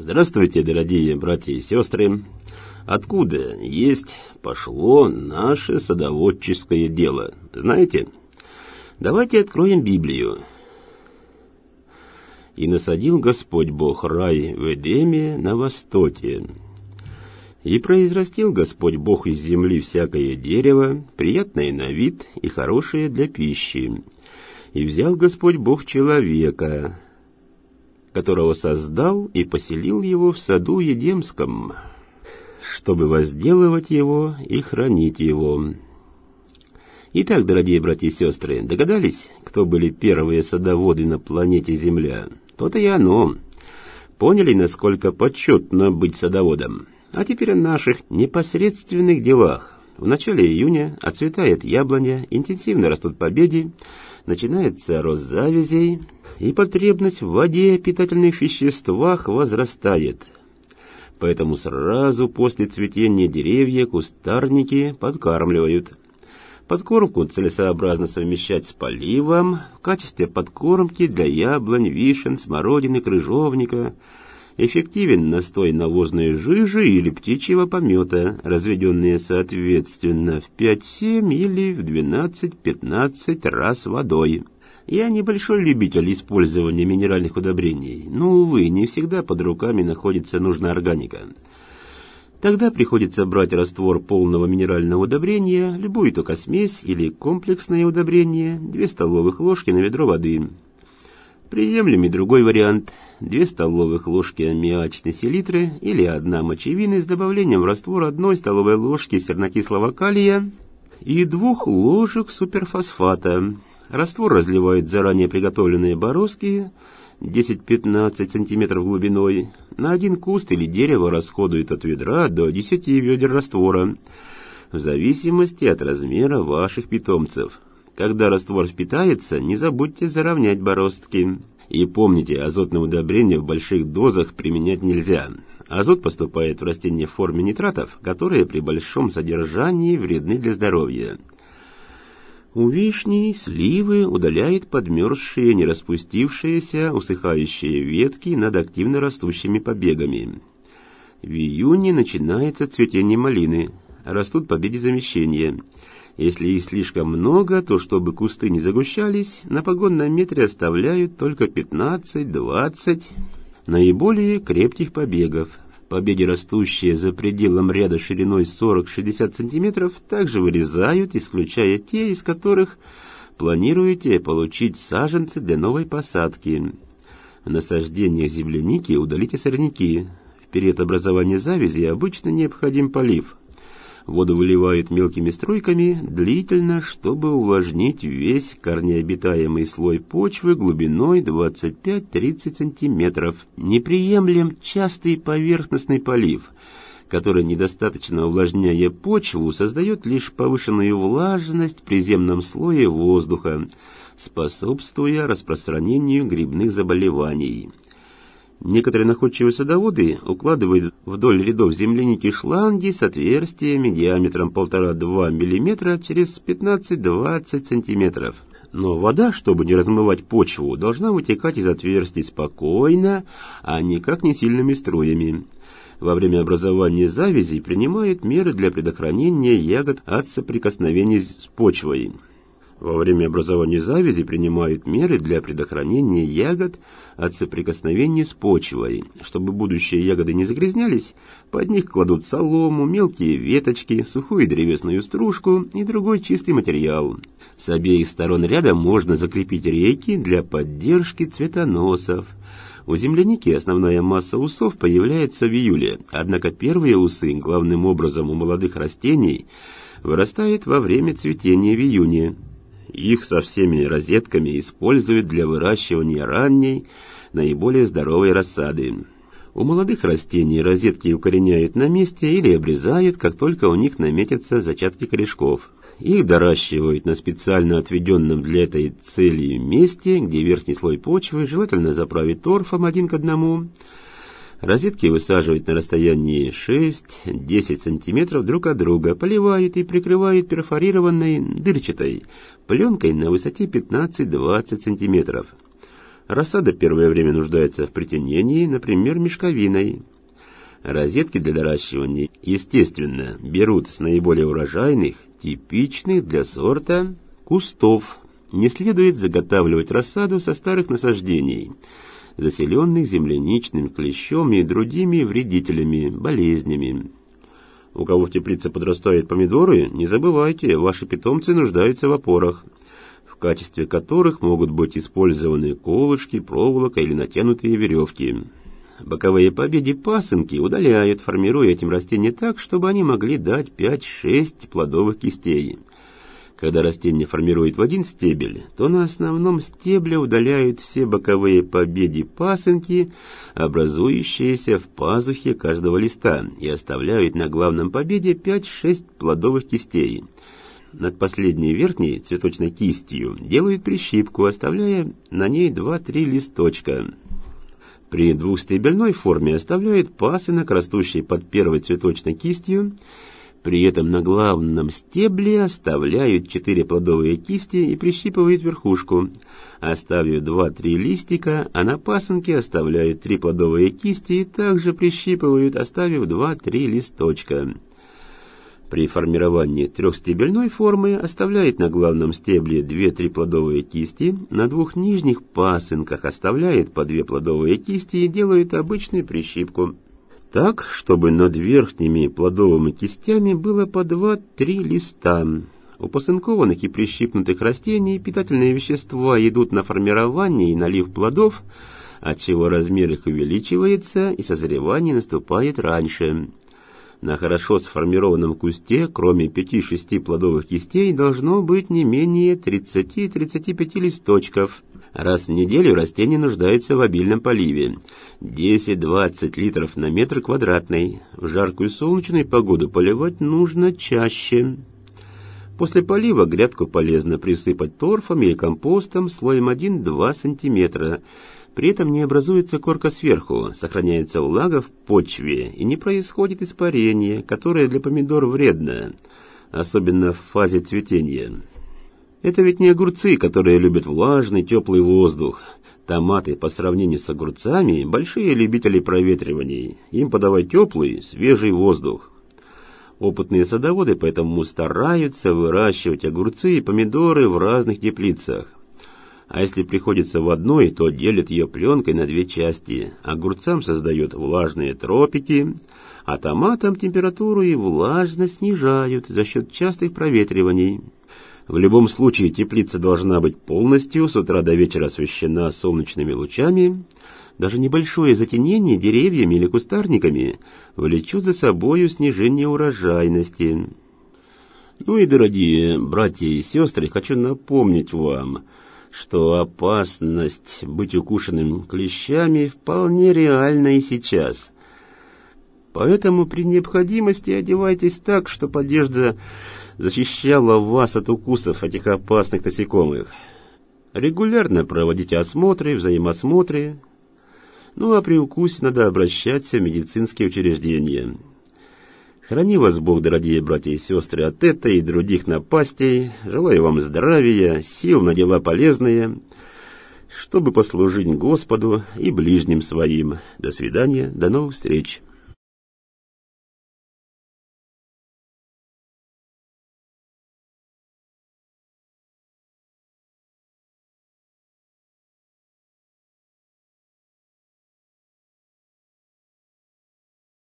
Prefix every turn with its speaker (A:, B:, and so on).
A: Здравствуйте, дорогие братья и сестры. Откуда пошло наше садоводческое дело? Знаете? Давайте откроем Библию. «И насадил Господь Бог рай в Эдеме на востоке. И произрастил Господь Бог из земли всякое дерево, приятное на вид и хорошее для пищи. И взял Господь Бог человека, которого создал и поселил его в саду Едемском, чтобы возделывать его и хранить его». Итак, дорогие братья и сестры, догадались, кто были первые садоводы на планете Земля? То-то и оно. Поняли, насколько почетно быть садоводом? А теперь о наших непосредственных делах. В начале июня отцветает яблоня, интенсивно растут побеги, начинается рост завязей, и потребность в воде и питательных веществах возрастает. Поэтому сразу после цветения деревья кустарники подкармливают. Подкормку целесообразно совмещать с поливом. В качестве подкормки для яблонь, вишен, смородины, крыжовника эффективен настой навозной жижи или птичьего помета, разведенные соответственно в 5-7 или в 12-15 раз водой. Я небольшой любитель использования минеральных удобрений, но, увы, не всегда под руками находится нужная органика. Тогда приходится брать раствор полного минерального удобрения, любую токосмесь или комплексное удобрение, 2 столовых ложки на ведро воды. Приемлем и другой вариант: 2 столовых ложки аммиачной селитры или 1 мочевины с добавлением в раствор 1 столовой ложки сернокислого калия и 2 ложек суперфосфата. Раствор разливают в заранее приготовленные бороздки 10-15 см глубиной. На 1 куст или дерево расходует от ведра до 10 ведер раствора, в зависимости от размера ваших питомцев. Когда раствор впитается, не забудьте заровнять бороздки. И помните, азотное удобрение в больших дозах применять нельзя. Азот поступает в растения в форме нитратов, которые при большом содержании вредны для здоровья. У вишни, сливы удаляет подмерзшие, не распустившиеся, усыхающие ветки над активно растущими побегами. В июне начинается цветение малины, растут побеги замещения. Если их слишком много, то чтобы кусты не загущались, на погонном метре оставляют только 15-20 наиболее крепких побегов. Побеги, растущие за пределом ряда шириной 40-60 см, также вырезают, исключая те, из которых планируете получить саженцы для новой посадки. В насаждениях земляники удалите сорняки. В период образования завязи обычно необходим полив. Воду выливают мелкими струйками, длительно, чтобы увлажнить весь корнеобитаемый слой почвы глубиной 25-30 см. Неприемлем частый поверхностный полив, который, недостаточно увлажняя почву, создает лишь повышенную влажность в приземном слое воздуха, способствуя распространению грибных заболеваний. Некоторые находчивые садоводы укладывают вдоль рядов земляники шланги с отверстиями диаметром 1,5-2 мм через 15-20 см. Но вода, чтобы не размывать почву, должна вытекать из отверстий спокойно, а никак не сильными струями. Во время образования завязей принимают меры для предохранения ягод от соприкосновений с почвой. Во время образования завязи принимают меры для предохранения ягод от соприкосновения с почвой. Чтобы будущие ягоды не загрязнялись, под них кладут солому, мелкие веточки, сухую древесную стружку и другой чистый материал. С обеих сторон ряда можно закрепить рейки для поддержки цветоносов. У земляники основная масса усов появляется в июле, однако первые усы, главным образом у молодых растений, вырастают во время цветения в июне. Их со всеми розетками используют для выращивания ранней, наиболее здоровой рассады. У молодых растений розетки укореняют на месте или обрезают, как только у них наметятся зачатки корешков. Их доращивают на специально отведенном для этой цели месте, где верхний слой почвы желательно заправить торфом 1 к 1. Розетки высаживают на расстоянии 6-10 см друг от друга, поливают и прикрывают перфорированной дырчатой пленкой на высоте 15-20 см. Рассада первое время нуждается в притенении, например, мешковиной. Розетки для доращивания, естественно, берут с наиболее урожайных, типичных для сорта кустов. Не следует заготавливать рассаду со старых насаждений, заселенных земляничным клещом и другими вредителями, болезнями. У кого в теплице подрастают помидоры, не забывайте, ваши питомцы нуждаются в опорах, в качестве которых могут быть использованы колышки, проволока или натянутые веревки. Боковые побеги пасынки удаляют, формируя этим растения так, чтобы они могли дать 5-6 плодовых кистей. Когда растение формирует в один стебель, то на основном стебле удаляют все боковые побеги пасынки, образующиеся в пазухе каждого листа, и оставляют на главном побеге 5-6 плодовых кистей. Над последней верхней цветочной кистью делают прищипку, оставляя на ней 2-3 листочка. При двухстебельной форме оставляют пасынок, растущий под первой цветочной кистью. При этом на главном стебле оставляют 4 плодовые кисти и прищипывают верхушку, оставив 2-3 листика, а на пасынке оставляют 3 плодовые кисти и также прищипывают, оставив 2-3 листочка. При формировании трехстебельной формы оставляет на главном стебле 2-3 плодовые кисти, на 2 нижних пасынках оставляет по 2 плодовые кисти и делают обычную прищипку. Так, чтобы над верхними плодовыми кистями было по 2-3 листа. У посынкованных и прищипнутых растений питательные вещества идут на формирование и налив плодов, отчего размер их увеличивается и созревание наступает раньше. На хорошо сформированном кусте, кроме 5-6 плодовых кистей, должно быть не менее 30-35 листочков. Раз в неделю растение нуждается в обильном поливе. 10-20 литров на метр квадратный. В жаркую солнечную погоду поливать нужно чаще. После полива грядку полезно присыпать торфом или компостом слоем 1-2 см. При этом не образуется корка сверху, сохраняется влага в почве и не происходит испарение, которое для помидор вредно, особенно в фазе цветения. Это ведь не огурцы, которые любят влажный, теплый воздух. Томаты по сравнению с огурцами – большие любители проветриваний. Им подавай теплый, свежий воздух. Опытные садоводы поэтому стараются выращивать огурцы и помидоры в разных теплицах. А если приходится в одной, то делят ее пленкой на 2 части. Огурцам создают влажные тропики, а томатам температуру и влажность снижают за счет частых проветриваний. В любом случае теплица должна быть полностью с утра до вечера освещена солнечными лучами. Даже небольшое затенение деревьями или кустарниками влечет за собою снижение урожайности. Ну и, дорогие братья и сестры, хочу напомнить вам, что опасность быть укушенным клещами вполне реальна и сейчас. Поэтому при необходимости одевайтесь так, чтобы одежда защищала вас от укусов этих опасных насекомых. Регулярно проводите осмотры, взаимосмотры. Ну а при укусе надо обращаться в медицинские учреждения. Храни вас Бог, дорогие братья и сестры, от этой и других напастей. Желаю вам здравия, сил на дела полезные, чтобы послужить Господу и ближним своим. До свидания, до новых встреч.